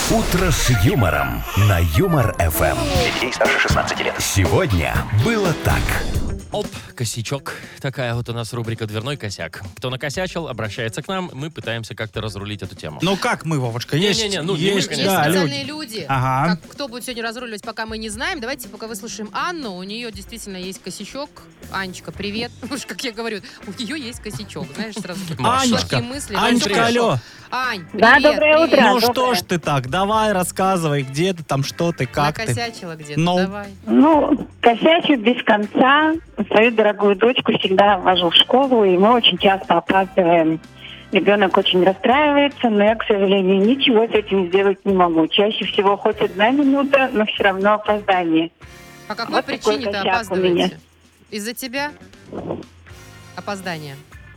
«Утро с юмором» на Юмор-ФМ. Для детей старше 16 лет. Сегодня было так. Оп, косячок. Такая вот у нас рубрика «Дверной косяк». Кто накосячил, обращается к нам, мы пытаемся как-то разрулить эту тему. Ну как мы, Вовочка? Есть, Не-не-не, ну, не есть, мы, конечно. да, Специальные люди. люди. Ага. Кто будет сегодня разруливать, пока мы не знаем. Давайте пока выслушаем Анну. У нее действительно есть косячок. Анечка, привет. Уж как я говорю, у нее есть косячок. Знаешь, сразу Анечка, плохие мысли. Анечка, Всё хорошо. алло. Ань, привет. Да, доброе утро. Ну доброе. что ж ты так? Давай, рассказывай, где ты там, что ты, как ты. Накосячила где-то, Ну. давай. Ну, косячу без конца. Свою дорогую дочку всегда вожу в школу, и мы очень часто опаздываем. Ребенок очень расстраивается, но я, к сожалению, ничего с этим сделать не могу. Чаще всего хоть 1 минута, но все равно опоздание. По какой Вот такой причине-то косяк у меня. опаздываете? Из-за тебя? Опоздание.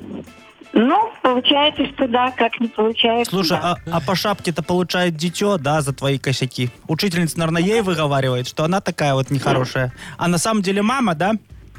Ну, получается, что да, как не получается. Слушай, да. а по шапке-то получает дитё, да, за твои косяки? Учительница, наверное, ей выговаривает, что она такая вот нехорошая. А на самом деле мама, да?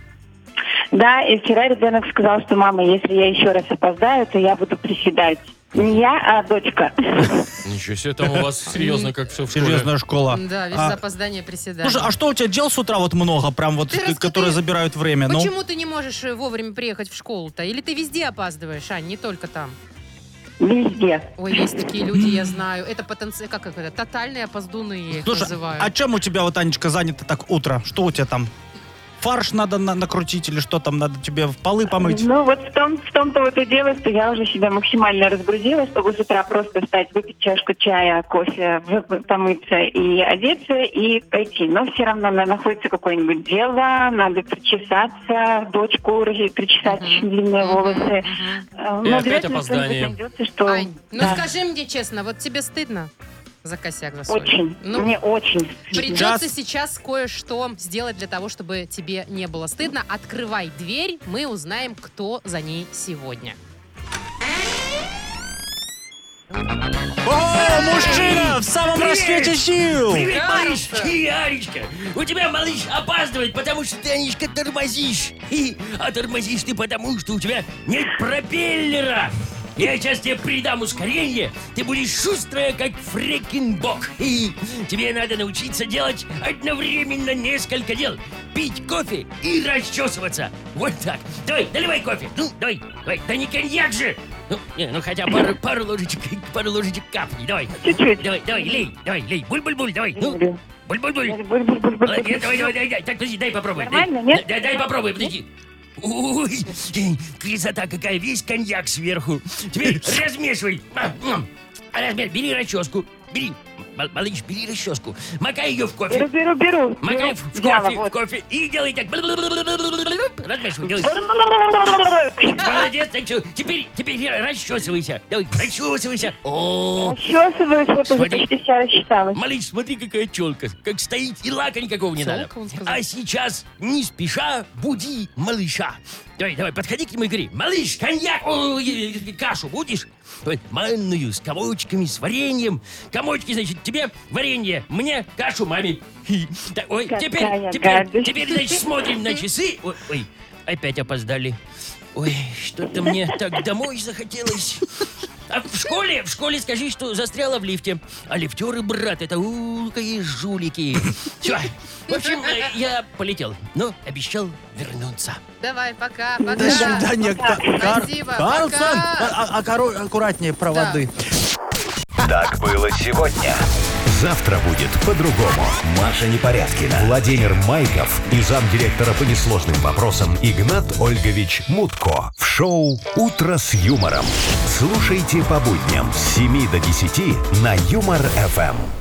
Да, и вчера ребенок сказал, что мама, если я еще раз опоздаю, то я буду приседать. Не я, а дочка. Ничего себе, там у вас серьезно как все в школе. Серьезная школа. Да, без опоздания приседания. Слушай, а что у тебя дел с утра вот много, прям вот, Ты расскажи, которые забирают время? Ну, Почему ты не можешь вовремя приехать в школу-то? Или ты везде опаздываешь, Ань, не только там? Везде. Ой, есть такие люди, я знаю. Это как это? Тотальные опоздуны, я их слушай, называю. а чем у тебя вот, Анечка, занято так утро? Что у тебя там? Фарш надо накрутить или что там, надо тебе в полы помыть? Ну, вот в том-то вот и дело, что я уже себя максимально разгрузила, чтобы с утра просто встать, выпить чашку чая, кофе, помыться и одеться, и пойти. Но все равно находится какое-нибудь дело, надо причесаться, дочку причесать, очень длинные волосы. И Но опять обязательно опоздание. что-нибудь найдется, что... Ань, ну Да. скажи мне честно, вот тебе стыдно за косяк за свой? Очень. Ну, Мне очень. придется сейчас кое-что сделать для того, чтобы тебе не было стыдно. Открывай дверь, мы узнаем, кто за ней сегодня. О, мужчина в самом расцвете сил! Привет, малыш! Аречка! У тебя, малыш, опаздывает, потому что ты, Анечка, тормозишь. А тормозишь ты потому, что у тебя нет пропеллера. Я сейчас тебе придам ускорение, ты будешь шустрая, как фрекинбок. И тебе надо научиться делать одновременно несколько дел. Пить кофе и расчесываться. Вот так. Давай, наливай кофе. Ну, давай. Да не коньяк же. Ну хотя пару ложечек капни. Давай. Чуть-чуть. Давай, лей. Буль-буль-буль, давай. Ну, Люблю. буль-буль-буль. Буль-буль-буль-буль. Молодец, давай. Так, подожди, дай попробуй. Нормально, нет? Дай попробуй, подожди. Ой, красота какая, весь коньяк сверху. Теперь размешивай. Бери расческу. Бери, малыш, бери расческу. Макай ее в кофе. Беру. Макай в кофе. И делай так. Размешивай, делай. Молодец, так что, теперь расчесывайся. Давай, расчесывайся. О, Расчесываюсь, вот уже Смотри. почти вся расчесалась. малыш, смотри, какая челка. Как стоит, и лака никакого не надо. Челка, он сказал. А сейчас, не спеша, буди малыша. Давай, подходи к нему и говори: малыш, коньяк, кашу будешь? Ой, манную, с комочками, с вареньем. Комочки, значит, тебе варенье, мне кашу маме. Ой, Какая теперь, гадость. значит, смотрим на часы. Ой, опять опоздали. Ой, что-то мне так домой захотелось. А в школе скажи, что застряла в лифте. А лифтеры, брат, это какие жулики. Все. В общем, я полетел, но обещал вернуться. Давай, пока. До свидания, Спасибо, Карлсон! пока. Аккуратнее проводы. Так было сегодня. Завтра будет по-другому. Маша Непорядкина, Владимир Майков и замдиректора по несложным вопросам Игнат Ольгович Мутко. В шоу «Утро с юмором». Слушайте по будням с 7 до 10 на Юмор-ФМ.